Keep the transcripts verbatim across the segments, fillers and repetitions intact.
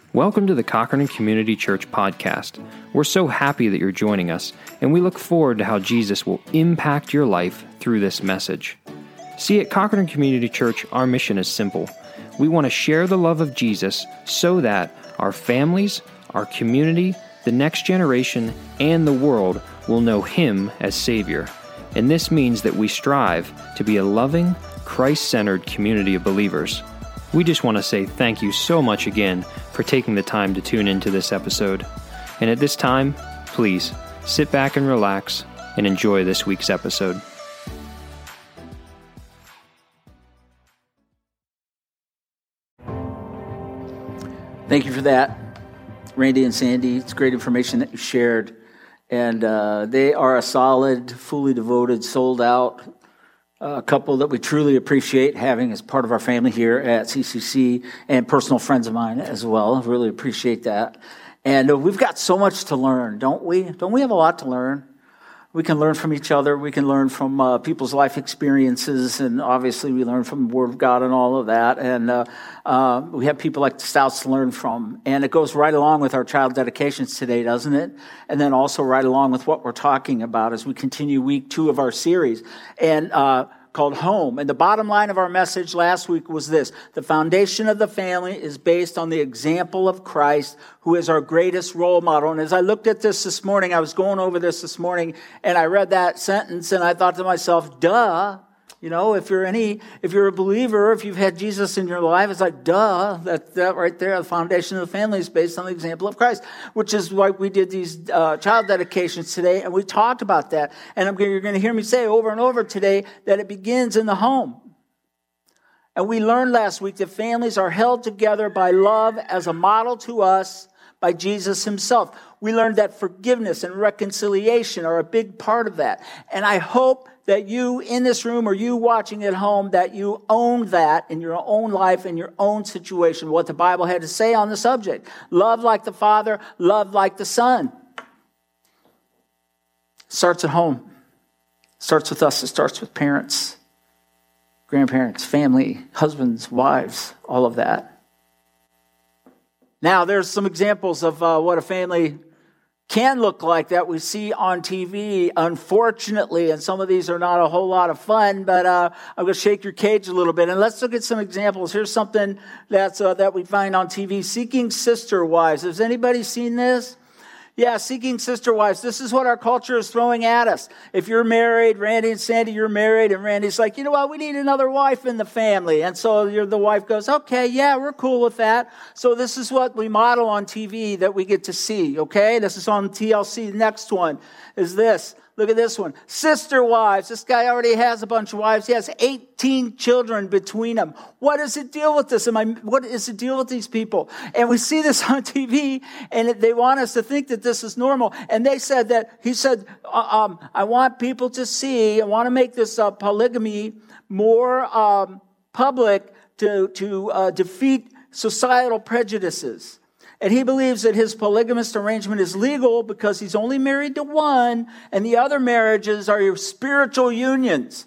Welcome to the Cochrane Community Church podcast. We're so happy that you're joining us, and we look forward to how Jesus will impact your life through this message. See, at Cochrane Community Church, our mission is simple. We want to share the love of Jesus so that our families, our community, the next generation, and the world will know Him as Savior. And this means that we strive to be a loving, Christ-centered community of believers. We just want to say thank you so much again for taking the time to tune into this episode. And at this time, please sit back and relax and enjoy this week's episode. Thank you for that, Randy and Sandy. It's great information that you shared. And uh, they are a solid, fully devoted, sold out A couple that we truly appreciate having as part of our family here at C C C, and personal friends of mine as well. I really appreciate that. And uh, we've got so much to learn, don't we? Don't we have a lot to learn? We can learn from each other. We can learn from uh, people's life experiences, and obviously we learn from the Word of God and all of that. And uh, uh, we have people like the Stouts to learn from. And it goes right along with our child dedications today, doesn't it? And then also right along with what we're talking about as we continue week two of our series. And uh called Home. And the bottom line of our message last week was this: the foundation of the family is based on the example of Christ, who is our greatest role model. And as I looked at this this morning, I was going over this this morning, and I read that sentence, and I thought to myself, duh. You know, if you're any, if you're a believer, if you've had Jesus in your life, it's like, duh, that, that right there, the foundation of the family is based on the example of Christ, which is why we did these uh, child dedications today, and we talked about that. And I'm, you're going to hear me say over and over today that it begins in the home. And we learned last week that families are held together by love as a model to us by Jesus himself. We learned that forgiveness and reconciliation are a big part of that. And I hope that you in this room or you watching at home, that you own that in your own life, in your own situation, what the Bible had to say on the subject. Love like the Father, love like the Son. Starts at home. Starts with us. It starts with parents, grandparents, family, husbands, wives, all of that. Now, there's some examples of uh, what a family can look like that we see on T V, unfortunately, and some of these are not a whole lot of fun, but uh, I'm going to shake your cage a little bit, and let's look at some examples. Here's something that's uh, that we find on T V, Seeking Sister Wives. Has anybody seen this? Yeah, Seeking Sister Wives. This is what our culture is throwing at us. If you're married, Randy and Sandy, you're married, and Randy's like, you know what, we need another wife in the family. And so you're, the wife goes, okay, yeah, we're cool with that. So this is what we model on T V that we get to see, okay? This is on T L C. The next one is this. Look at this one. Sister wives. This guy already has a bunch of wives. He has eighteen children between them. What is the deal with this? Am I, what is the deal with these people? And we see this on T V, and they want us to think that this is normal. And they said that, he said, um, I want people to see, I want to make this uh, polygamy more um, public to, to uh, defeat societal prejudices. And he believes that his polygamist arrangement is legal because he's only married to one, and the other marriages are your spiritual unions.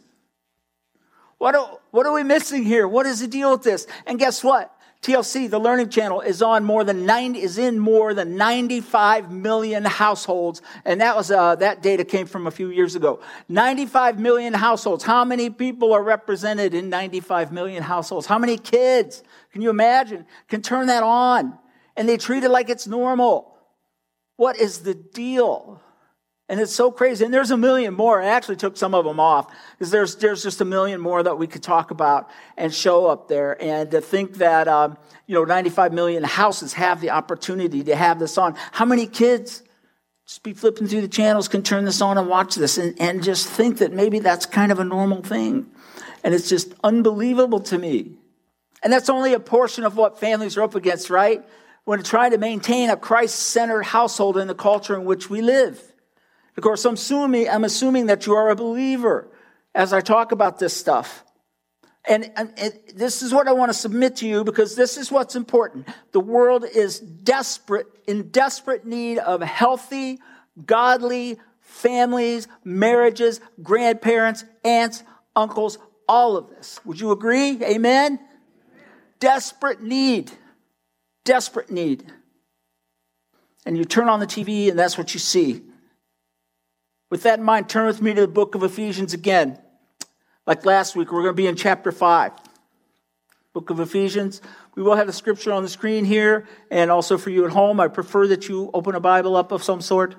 What are, what are we missing here? What is the deal with this? And guess what? T L C, the Learning Channel, is on more than ninety is in more than ninety-five million households, and that was uh, that data came from a few years ago. ninety-five million households. How many people are represented in ninety-five million households? How many kids? Can you imagine? Can turn that on? And they treat it like it's normal. What is the deal? And it's so crazy. And there's a million more. I actually took some of them off because there's there's just a million more that we could talk about and show up there. And to think that um, you know ninety-five million houses have the opportunity to have this on. How many kids just be flipping through the channels can turn this on and watch this and, and just think that maybe that's kind of a normal thing? And it's just unbelievable to me. And that's only a portion of what families are up against, right? When trying to maintain a Christ-centered household in the culture in which we live. Of course, I'm assuming, I'm assuming that you are a believer as I talk about this stuff. And, and, and this is what I want to submit to you, because this is what's important. The world is desperate, in desperate need of healthy, godly families, marriages, grandparents, aunts, uncles, all of this. Would you agree? Amen? Desperate need. desperate need. And you turn on the T V and that's what you see. With that in mind, turn with me to the book of Ephesians again. Like last week, we're going to be in chapter five. Book of Ephesians. We will have the scripture on the screen here, and also for you at home. I prefer that you open a Bible up of some sort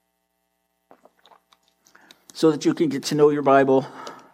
so that you can get to know your Bible.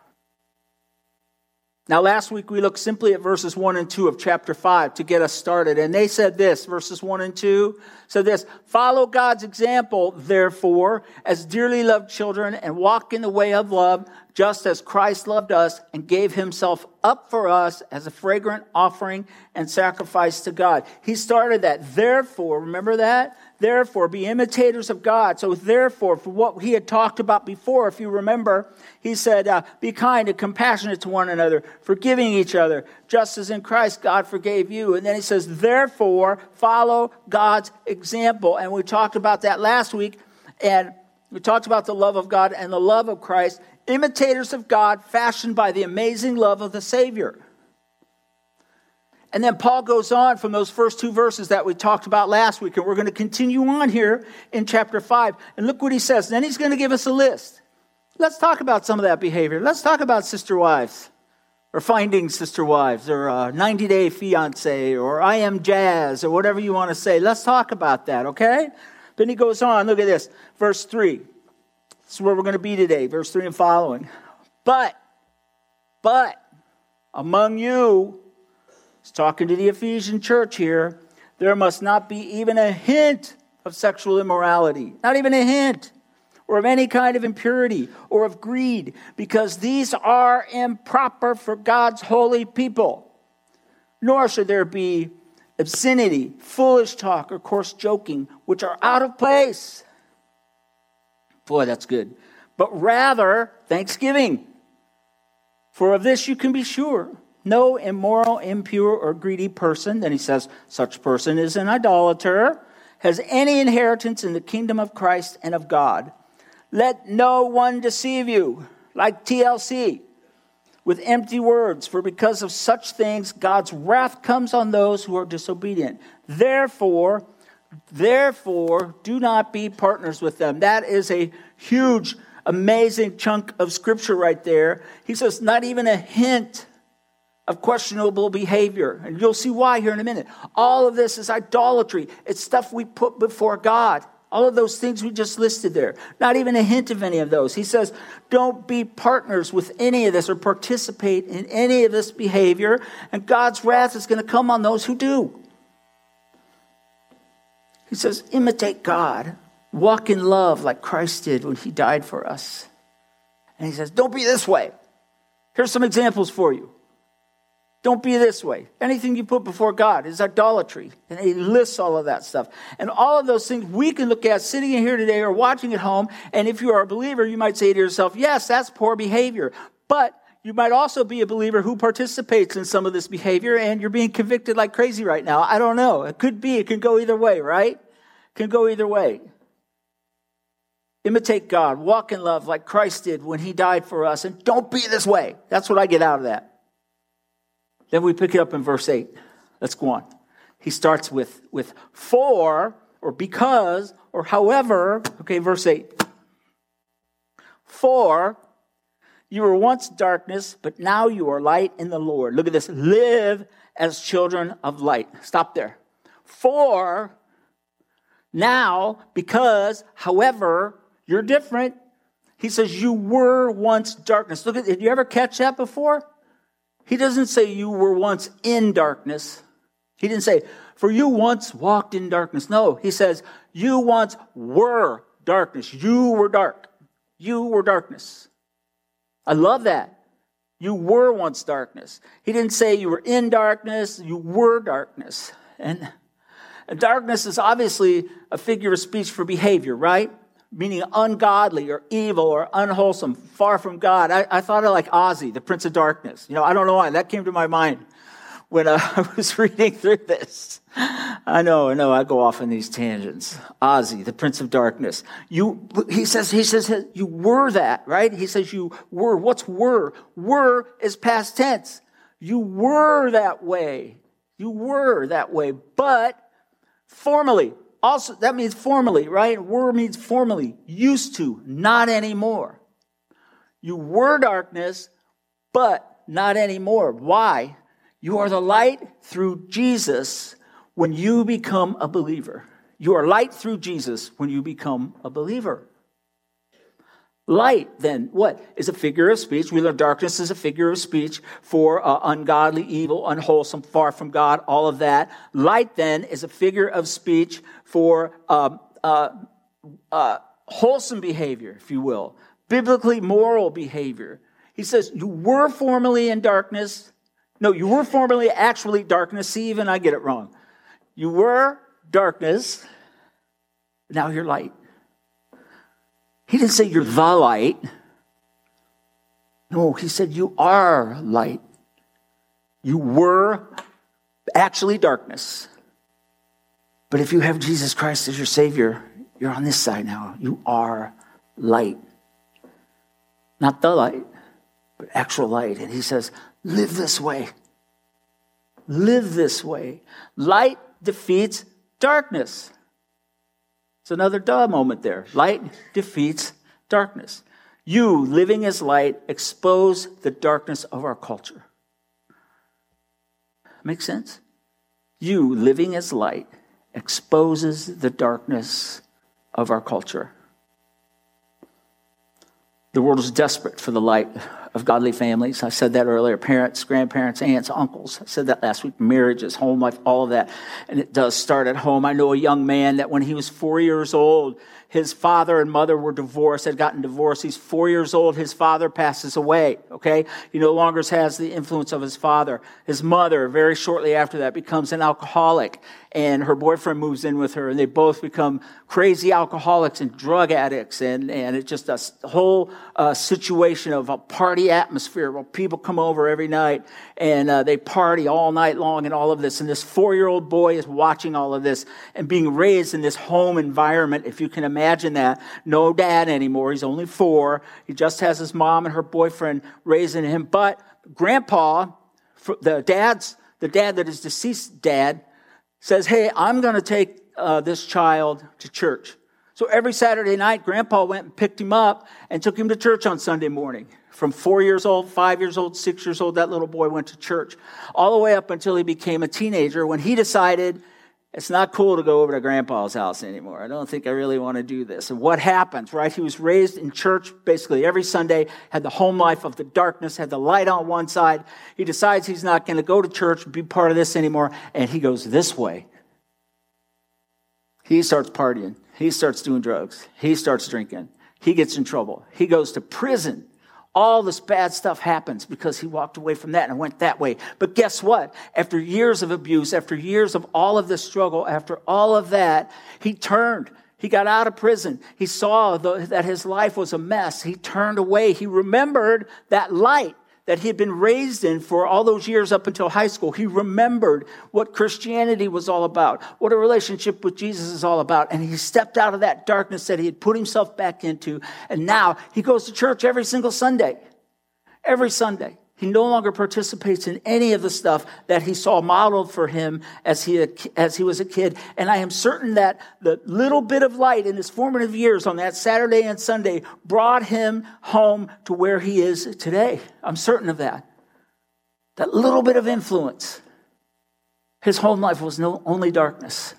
Now, last week we looked simply at verses one and two of chapter five to get us started. And they said this, verses one and two said this, follow God's example, therefore, as dearly loved children, and walk in the way of love, just as Christ loved us and gave himself up for us as a fragrant offering and sacrifice to God. He started that. Therefore, remember that? Therefore, be imitators of God. So therefore, for what he had talked about before, if you remember, he said, uh, be kind and compassionate to one another, forgiving each other, just as in Christ God forgave you. And then he says, therefore, follow God's example. And we talked about that last week. And we talked about the love of God and the love of Christ, imitators of God, fashioned by the amazing love of the Savior. And then Paul goes on from those first two verses that we talked about last week. And we're going to continue on here in chapter five. And look what he says. Then he's going to give us a list. Let's talk about some of that behavior. Let's talk about sister wives, or finding sister wives, or uh, ninety-day fiance, or I am jazz, or whatever you want to say. Let's talk about that, okay? Then he goes on. Look at this. Verse three. This is where we're going to be today. Verse three and following. But, but, among you, he's talking to the Ephesian church here, there must not be even a hint of sexual immorality. Not even a hint. Or of any kind of impurity or of greed, because these are improper for God's holy people. Nor should there be obscenity, foolish talk, or coarse joking, which are out of place. Boy, that's good. But rather, thanksgiving. For of this you can be sure. No immoral, impure, or greedy person, then he says, such person is an idolater, has any inheritance in the kingdom of Christ and of God. Let no one deceive you, like T L C, with empty words, for because of such things, God's wrath comes on those who are disobedient. Therefore, therefore, do not be partners with them. That is a huge, amazing chunk of scripture right there. He says, not even a hint of questionable behavior. And you'll see why here in a minute. All of this is idolatry. It's stuff we put before God. All of those things we just listed there. Not even a hint of any of those. He says, don't be partners with any of this or participate in any of this behavior. And God's wrath is going to come on those who do. He says, imitate God. Walk in love like Christ did when he died for us. And he says, don't be this way. Here's some examples for you. Don't be this way. Anything you put before God is idolatry. And he lists all of that stuff. And all of those things we can look at sitting in here today or watching at home. And if you are a believer, you might say to yourself, yes, that's poor behavior. But you might also be a believer who participates in some of this behavior and you're being convicted like crazy right now. I don't know. It could be. It can go either way, right? It can go either way. Imitate God. Walk in love like Christ did when he died for us. And don't be this way. That's what I get out of that. Then we pick it up in verse eight. Let's go on. He starts with, with for, or because, or however. Okay, verse eight. For you were once darkness, but now you are light in the Lord. Look at this. Live as children of light. Stop there. For now, because, however, you're different. He says you were once darkness. Look at, did you ever catch that before? He doesn't say you were once in darkness. He didn't say, for you once walked in darkness. No, he says, you once were darkness. You were dark. You were darkness. I love that. You were once darkness. He didn't say you were in darkness. You were darkness. And darkness is obviously a figure of speech for behavior, right? Meaning ungodly or evil or unwholesome, far from God. I, I thought of like Ozzy, the Prince of Darkness. You know, I don't know why. That came to my mind when uh, I was reading through this. I know, I know, I go off on these tangents. Ozzy, the Prince of Darkness. You, he says, he says, you were that, right? He says you were. What's were? Were is past tense. You were that way. You were that way, but formerly. Also, that means formerly, right? Were means formerly. Used to, not anymore. You were darkness, but not anymore. Why? You are the light through Jesus when you become a believer. You are light through Jesus when you become a believer. Light, then, what? Is a figure of speech. We learn darkness is a figure of speech for uh, ungodly, evil, unwholesome, far from God, all of that. Light, then, is a figure of speech for uh, uh, uh, wholesome behavior, if you will. Biblically moral behavior. He says, you were formerly in darkness. No, you were formerly actually darkness. See, even I get it wrong. You were darkness. Now you're light. He didn't say you're the light. No, he said you are light. You were actually darkness. But if you have Jesus Christ as your Savior, you're on this side now. You are light. Not the light, but actual light. And he says, live this way. Live this way. Light defeats darkness. It's another duh moment there. Light defeats darkness. You, living as light, expose the darkness of our culture. Make sense? You, living as light, exposes the darkness of our culture. The world is desperate for the light of godly families. I said that earlier. Parents, grandparents, aunts, uncles. I said that last week. Marriages, home life, all of that. And it does start at home. I know a young man that when he was four years old, his father and mother were divorced, had gotten divorced. He's four years old. His father passes away, okay? He no longer has the influence of his father. His mother, very shortly after that, becomes an alcoholic. And her boyfriend moves in with her. And they both become crazy alcoholics and drug addicts. And, and it's just a whole uh, situation of a party atmosphere where people come over every night. And uh, they party all night long and all of this. And this four-year-old boy is watching all of this and being raised in this home environment, if you can imagine. Imagine that. No dad anymore. He's only four. He just has his mom and her boyfriend raising him. But grandpa, the dad's, the dad that is deceased dad, says, hey, I'm going to take uh, this child to church. So every Saturday night, grandpa went and picked him up and took him to church on Sunday morning. From four years old, five years old, six years old, that little boy went to church. All the way up until he became a teenager when he decided, it's not cool to go over to grandpa's house anymore. I don't think I really want to do this. And what happens, right? He was raised in church basically every Sunday, had the home life of the darkness, had the light on one side. He decides he's not going to go to church, be part of this anymore, and he goes this way. He starts partying. He starts doing drugs. He starts drinking. He gets in trouble. He goes to prison. All this bad stuff happens because he walked away from that and went that way. But guess what? After years of abuse, after years of all of this struggle, after all of that, he turned. He got out of prison. He saw the, that his life was a mess. He turned away. He remembered that light that he had been raised in for all those years up until high school. He remembered what Christianity was all about, what a relationship with Jesus is all about. And he stepped out of that darkness that he had put himself back into. And now he goes to church every single Sunday. Every Sunday. He no longer participates in any of the stuff that he saw modeled for him as he, as he was a kid. And I am certain that the little bit of light in his formative years on that Saturday and Sunday brought him home to where he is today. I'm certain of that. That little bit of influence. His home life was no only darkness.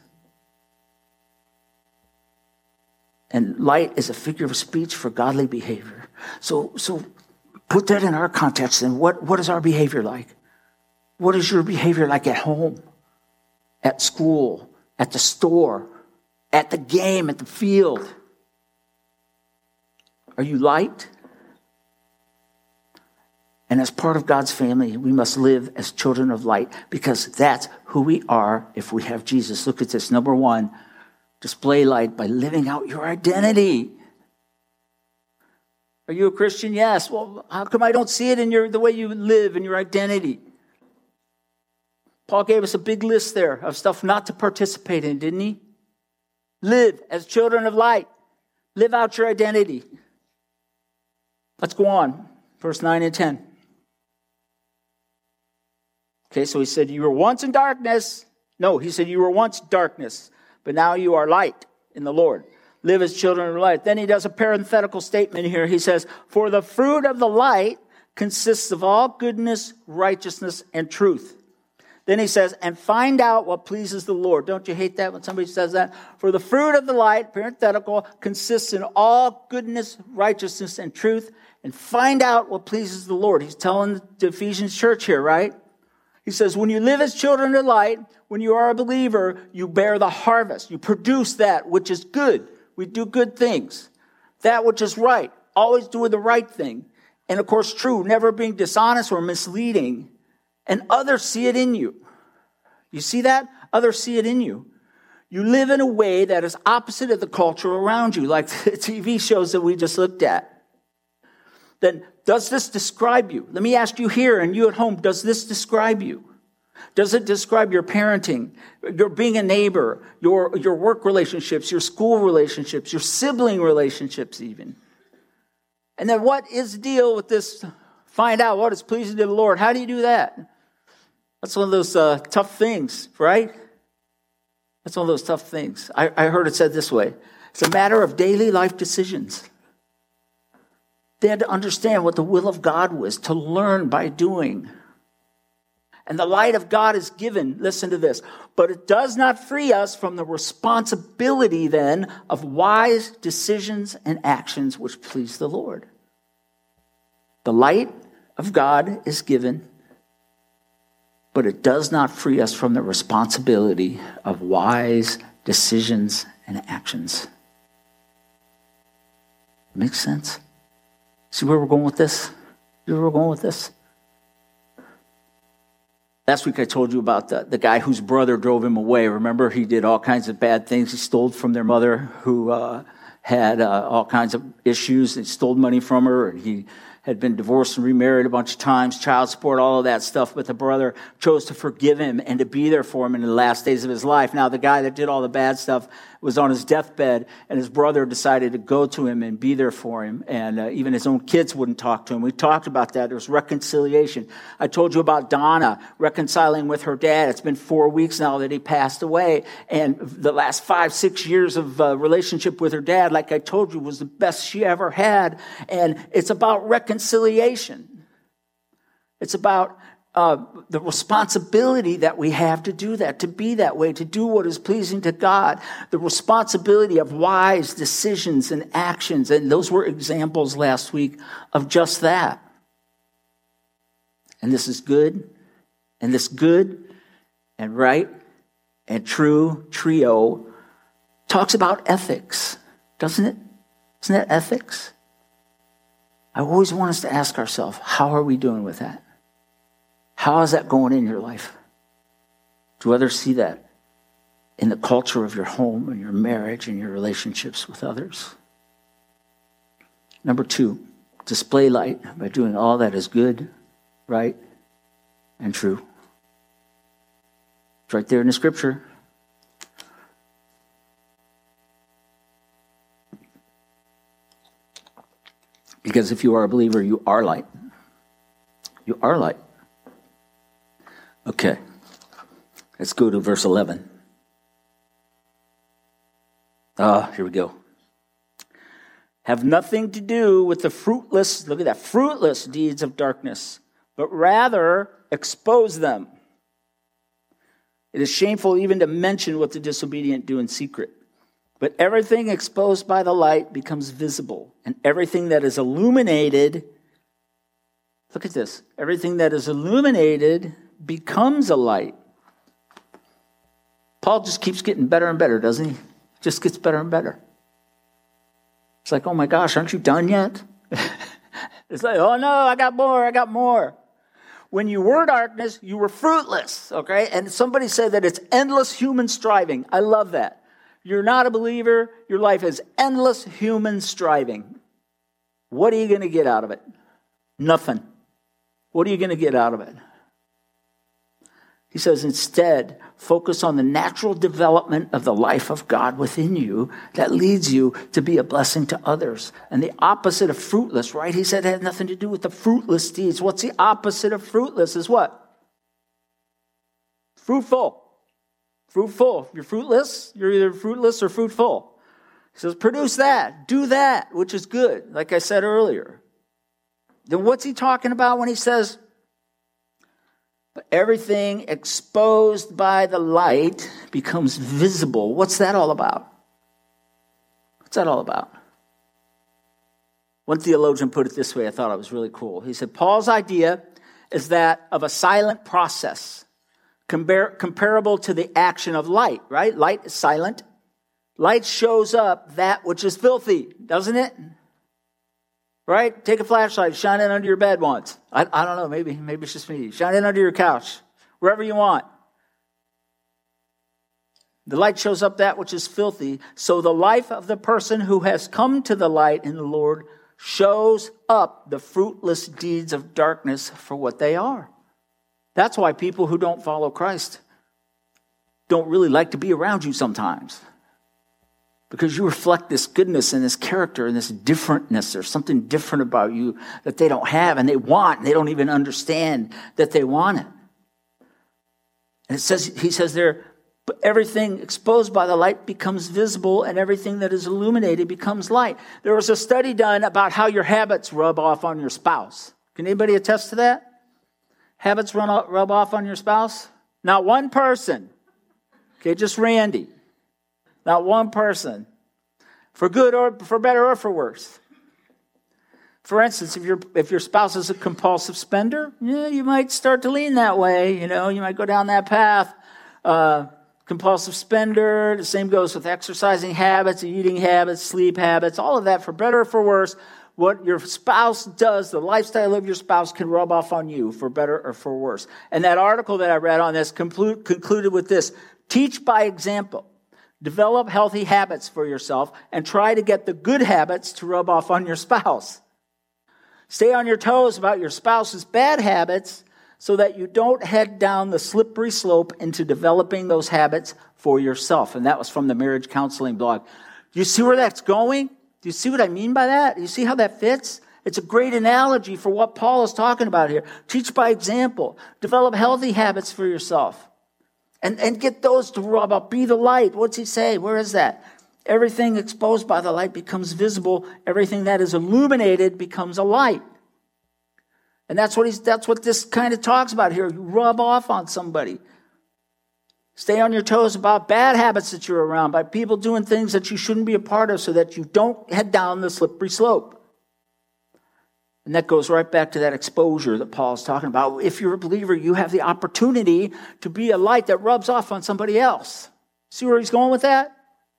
And light is a figure of speech for godly behavior. So, so, put that in our context, and what, what is our behavior like? What is your behavior like at home, at school, at the store, at the game, at the field? Are you light? And as part of God's family, we must live as children of light because that's who we are if we have Jesus. Look at this. Number one, display light by living out your identity. Are you a Christian? Yes. Well, how come I don't see it in your the way you live and your identity? Paul gave us a big list there of stuff not to participate in, didn't he? Live as children of light. Live out your identity. Let's go on. Verse nine and ten. Okay, so he said, you were once in darkness. No, he said, you were once darkness, but now you are light in the Lord. Live as children of light. Then he does a parenthetical statement here. He says, for the fruit of the light consists of all goodness, righteousness, and truth. Then he says, and find out what pleases the Lord. Don't you hate that when somebody says that? For the fruit of the light, parenthetical, consists in all goodness, righteousness, and truth. And find out what pleases the Lord. He's telling the Ephesians church here, right? He says, when you live as children of light, when you are a believer, you bear the harvest. You produce that which is good. We do good things. That which is right. Always doing the right thing. And of course, true, never being dishonest or misleading. And others see it in you. You see that? Others see it in you. You live in a way that is opposite of the culture around you, like the T V shows that we just looked at. Then, does this describe you? Let me ask you here and you at home, does this describe you? Does it describe your parenting, your being a neighbor, your, your work relationships, your school relationships, your sibling relationships even? And then what is the deal with this? Find out what is pleasing to the Lord. How do you do that? That's one of those uh, tough things, right? That's one of those tough things. I, I heard it said this way. It's a matter of daily life decisions. They had to understand what the will of God was, to learn by doing. And the light of God is given, listen to this, but it does not free us from the responsibility then of wise decisions and actions which please the Lord. The light of God is given, but it does not free us from the responsibility of wise decisions and actions. Makes sense? See where we're going with this? See where we're going with this? Last week I told you about the, the guy whose brother drove him away. Remember, he did all kinds of bad things. He stole from their mother who uh, had uh, all kinds of issues. He stole money from her. And he had been divorced and remarried a bunch of times, child support, all of that stuff. But the brother chose to forgive him and to be there for him in the last days of his life. Now, the guy that did all the bad stuff was on his deathbed, and his brother decided to go to him and be there for him. And uh, even his own kids wouldn't talk to him. We talked about that. There was reconciliation. I told you about Donna reconciling with her dad. It's been four weeks now that he passed away. And the last five, six years of uh, relationship with her dad, like I told you, was the best she ever had. And it's about reconciliation. It's about Uh, the responsibility that we have to do that, to be that way, to do what is pleasing to God, the responsibility of wise decisions and actions. And those were examples last week of just that. And this is good, and this good and right and true trio talks about ethics, doesn't it? Isn't that ethics? I always want us to ask ourselves, how are we doing with that? How is that going in your life? Do others see that in the culture of your home and your marriage and your relationships with others? Number two, display light by doing all that is good, right, and true. It's right there in the scripture. Because if you are a believer, you are light. You are light. Okay, let's go to verse eleven. Ah, here we go. Have nothing to do with the fruitless, look at that, fruitless deeds of darkness, but rather expose them. It is shameful even to mention what the disobedient do in secret. But everything exposed by the light becomes visible, and everything that is illuminated, look at this, everything that is illuminated becomes a light. Paul just keeps getting better and better, doesn't he? Just gets better and better. It's like, oh my gosh, aren't you done yet? It's like, oh no, I got more, I got more. When you were darkness, you were fruitless, okay? And somebody said that it's endless human striving. I love that. You're not a believer, your life is endless human striving. What are you going to get out of it? Nothing. What are you going to get out of it? He says, instead, focus on the natural development of the life of God within you that leads you to be a blessing to others. And the opposite of fruitless, right? He said it had nothing to do with the fruitless deeds. What's the opposite of fruitless is what? fruitful. Fruitful. If you're fruitless, you're either fruitless or fruitful. He says, produce that. Do that, which is good, like I said earlier. Then what's he talking about when he says, but everything exposed by the light becomes visible? What's that all about? What's that all about? One theologian put it this way. I thought it was really cool. He said, Paul's idea is that of a silent process compar- comparable to the action of light, right? Light is silent. Light shows up that which is filthy, doesn't it? Right? Take a flashlight, shine it under your bed once. I, I don't know, maybe, maybe it's just me. Shine it under your couch, wherever you want. The light shows up that which is filthy. So the life of the person who has come to the light in the Lord shows up the fruitless deeds of darkness for what they are. That's why people who don't follow Christ don't really like to be around you sometimes. Because you reflect this goodness and this character and this differentness. There's something different about you that they don't have and they want, and they don't even understand that they want it. And it says, he says there, but everything exposed by the light becomes visible, and everything that is illuminated becomes light. There was a study done about how your habits rub off on your spouse. Can anybody attest to that? Habits run off, rub off on your spouse? Not one person. Okay, just Randy. Not one person. For good or for better or for worse. For instance, if your if your spouse is a compulsive spender, yeah, you might start to lean that way. You know, you might go down that path. Uh, compulsive spender. The same goes with exercising habits, eating habits, sleep habits. All of that, for better or for worse. What your spouse does, the lifestyle of your spouse, can rub off on you for better or for worse. And that article that I read on this conclude, concluded with this: teach by example. Develop healthy habits for yourself and try to get the good habits to rub off on your spouse. Stay on your toes about your spouse's bad habits so that you don't head down the slippery slope into developing those habits for yourself. And that was from the Marriage Counseling blog. Do you see where that's going? Do you see what I mean by that? Do you see how that fits? It's a great analogy for what Paul is talking about here. Teach by example. Develop healthy habits for yourself. And, and get those to rub up. Be the light. What's he say? Where is that? Everything exposed by the light becomes visible. Everything that is illuminated becomes a light. And that's what he's. That's what this kind of talks about here. You rub off on somebody. Stay on your toes about bad habits that you're around, by people doing things that you shouldn't be a part of, so that you don't head down the slippery slope. And that goes right back to that exposure that Paul's talking about. If you're a believer, you have the opportunity to be a light that rubs off on somebody else. See where he's going with that?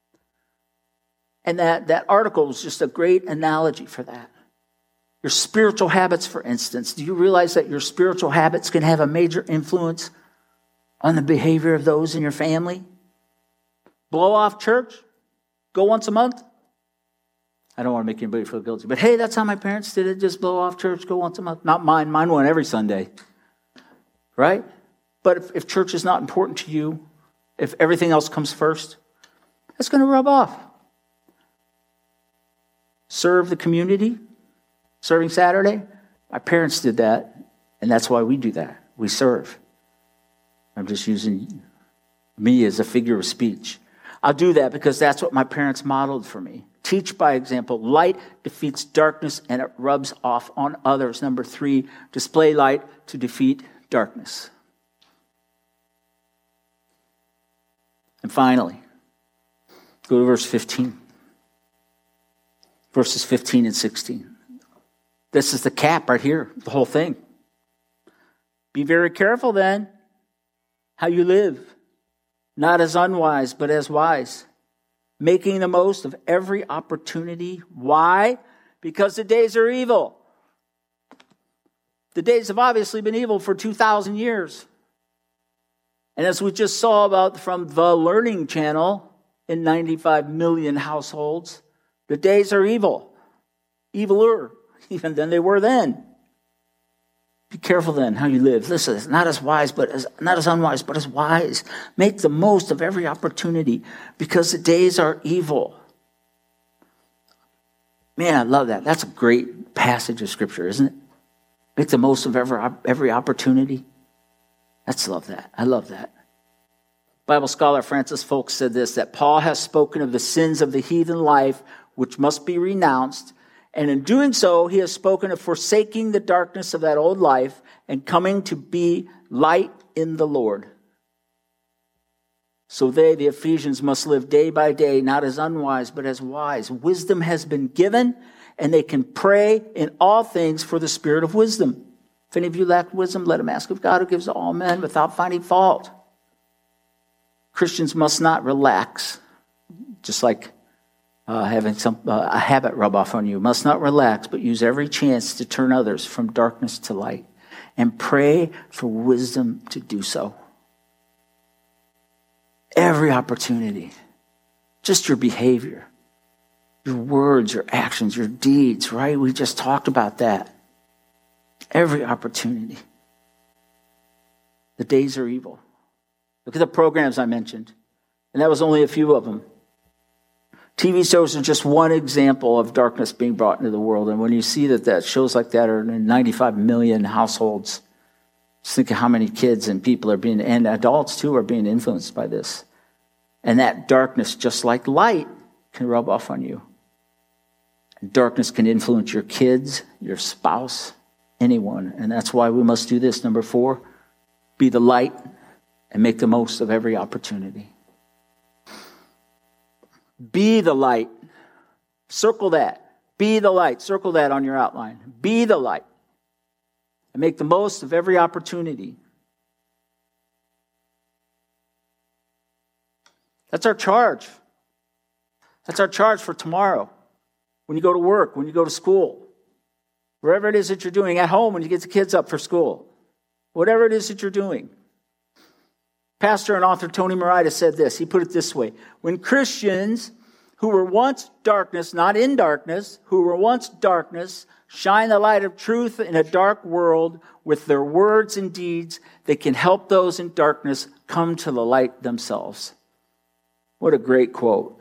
And that, that article is just a great analogy for that. Your spiritual habits, for instance. Do you realize that your spiritual habits can have a major influence on the behavior of those in your family? Blow off church? Go once a month? I don't want to make anybody feel guilty. But hey, that's how my parents did it. Just blow off church, go once a month. Not mine. Mine went every Sunday. Right? But if, if church is not important to you, if everything else comes first, that's going to rub off. Serve the community. Serving Saturday. My parents did that. And that's why we do that. We serve. I'm just using me as a figure of speech. I'll do that because that's what my parents modeled for me. Teach by example. Light defeats darkness and it rubs off on others. Number three, display light to defeat darkness. And finally, go to verse fifteen. Verses fifteen and sixteen. This is the cap right here, the whole thing. Be very careful then how you live, not as unwise, but as wise, making the most of every opportunity. Why? Because the days are evil. The days have obviously been evil for two thousand years. And as we just saw about from the Learning Channel in ninety-five million households, the days are evil. Eviler even than they were then. Be careful then how you live. Listen, it's not as wise, but as not as unwise, but as wise. Make the most of every opportunity because the days are evil. Man, I love that. That's a great passage of Scripture, isn't it? Make the most of every, every opportunity. Let's love that. I love that. Bible scholar Francis Folks said this, that Paul has spoken of the sins of the heathen life, which must be renounced. And in doing so, he has spoken of forsaking the darkness of that old life and coming to be light in the Lord. So they, the Ephesians, must live day by day, not as unwise, but as wise. Wisdom has been given, and they can pray in all things for the spirit of wisdom. If any of you lack wisdom, let him ask of God, who gives to all men without finding fault. Christians must not relax, just like uh, having some uh, a habit rub off on you. Must not relax, but use every chance to turn others from darkness to light, and pray for wisdom to do so. Every opportunity, just your behavior, your words, your actions, your deeds, right? We just talked about that. Every opportunity. The days are evil. Look at the programs I mentioned, and that was only a few of them. T V shows are just one example of darkness being brought into the world, and when you see that, that shows like that are in ninety-five million households, just think of how many kids and people are being, and adults too, are being influenced by this. And that darkness, just like light, can rub off on you. And darkness can influence your kids, your spouse, anyone. And that's why we must do this. Number four, be the light and make the most of every opportunity. Be the light. Circle that. Be the light. Circle that on your outline. Be the light. And make the most of every opportunity. That's our charge. That's our charge for tomorrow. When you go to work, when you go to school, wherever it is that you're doing, at home when you get the kids up for school, whatever it is that you're doing. Pastor and author Tony Morita said this. He put it this way. When Christians who were once darkness, not in darkness, who were once darkness, shine the light of truth in a dark world with their words and deeds, they can help those in darkness come to the light themselves. What a great quote.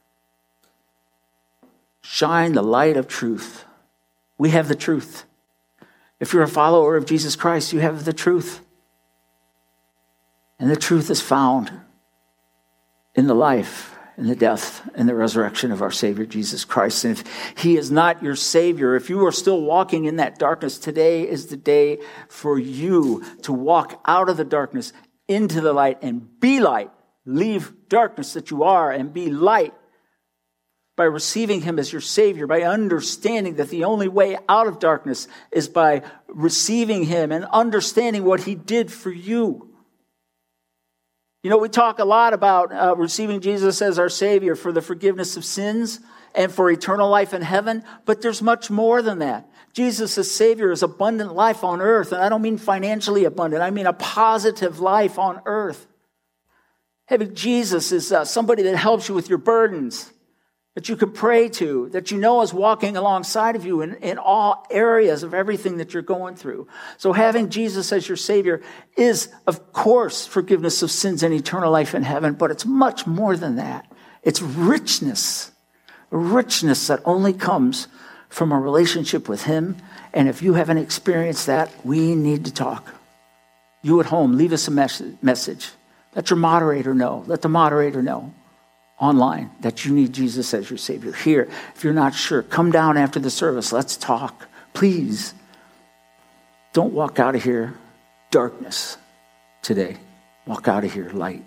Shine the light of truth. We have the truth. If you're a follower of Jesus Christ, you have the truth. And the truth is found in the life, in the death, and the resurrection of our Savior, Jesus Christ. And if he is not your Savior, if you are still walking in that darkness, today is the day for you to walk out of the darkness into the light and be light. Leave darkness that you are and be light by receiving him as your Savior, by understanding that the only way out of darkness is by receiving him and understanding what he did for you. You know, we talk a lot about uh, receiving Jesus as our Savior for the forgiveness of sins and for eternal life in heaven, but there's much more than that. Jesus as Savior is abundant life on earth, and I don't mean financially abundant, I mean a positive life on earth. Having Jesus is uh, somebody that helps you with your burdens, that you can pray to, that you know is walking alongside of you in, in all areas of everything that you're going through. So having Jesus as your Savior is, of course, forgiveness of sins and eternal life in heaven, but it's much more than that. It's richness, a richness that only comes from a relationship with him. And if you haven't experienced that, we need to talk. You at home, leave us a mes- message. Let your moderator know. Let the moderator know online that you need Jesus as your Savior. Here, if you're not sure, come down after the service. Let's talk. Please, don't walk out of here darkness today. Walk out of here light.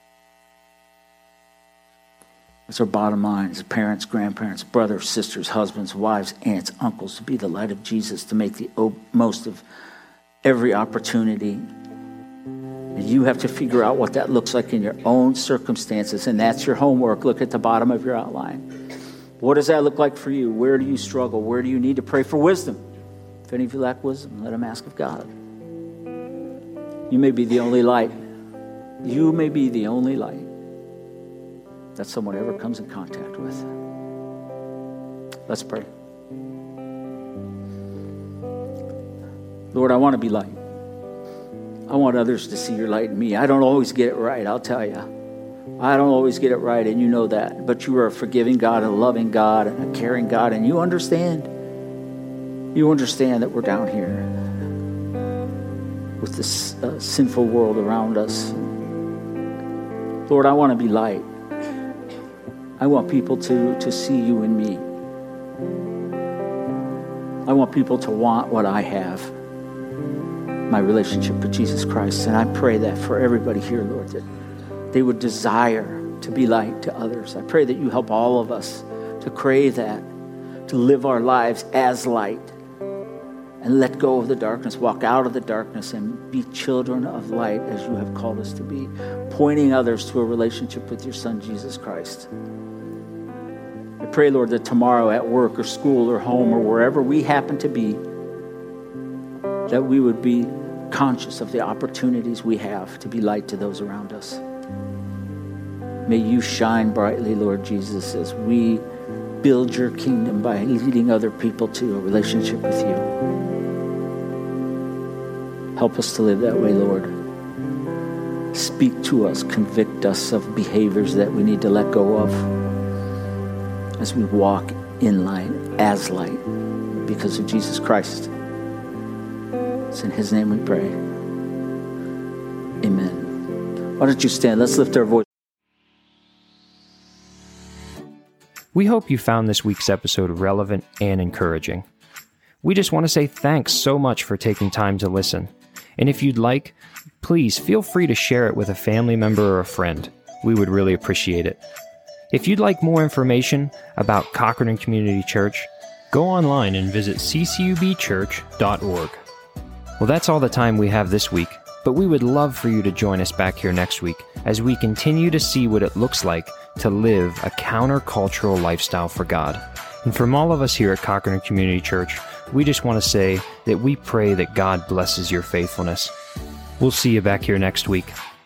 That's our bottom line as parents, grandparents, brothers, sisters, husbands, wives, aunts, uncles, to be the light of Jesus, to make the most of every opportunity. And you have to figure out what that looks like in your own circumstances, and that's your homework. Look at the bottom of your outline. What does that look like for you? Where do you struggle? Where do you need to pray for wisdom? If any of you lack wisdom, let him ask of God. You may be the only light. You may be the only light that someone ever comes in contact with. Let's pray. Lord, I want to be light. I want others to see your light in me. I don't always get it right, I'll tell you. I don't always get it right, and you know that. But you are a forgiving God, a loving God, and a caring God, and you understand. You understand that we're down here with this uh, sinful world around us. Lord, I want to be light. I want people to, to see you in me. I want people to want what I have, my relationship with Jesus Christ. And I pray that for everybody here, Lord, that they would desire to be light to others. I pray that you help all of us to crave that, to live our lives as light and let go of the darkness, walk out of the darkness and be children of light as you have called us to be, pointing others to a relationship with your Son, Jesus Christ. I pray, Lord, that tomorrow at work or school or home or wherever we happen to be, that we would be conscious of the opportunities we have to be light to those around us. May you shine brightly, Lord Jesus, as we build your kingdom by leading other people to a relationship with you. Help us to live that way, Lord. Speak to us, convict us of behaviors that we need to let go of as we walk in light, as light, because of Jesus Christ. It's in his name we pray. Amen. Why don't you stand? Let's lift our voice. We hope you found this week's episode relevant and encouraging. We just want to say thanks so much for taking time to listen. And if you'd like, please feel free to share it with a family member or a friend. We would really appreciate it. If you'd like more information about Cochrane Community Church, go online and visit c c u b church dot org. Well, that's all the time we have this week, but we would love for you to join us back here next week as we continue to see what it looks like to live a countercultural lifestyle for God. And from all of us here at Cochrane Community Church, we just want to say that we pray that God blesses your faithfulness. We'll see you back here next week.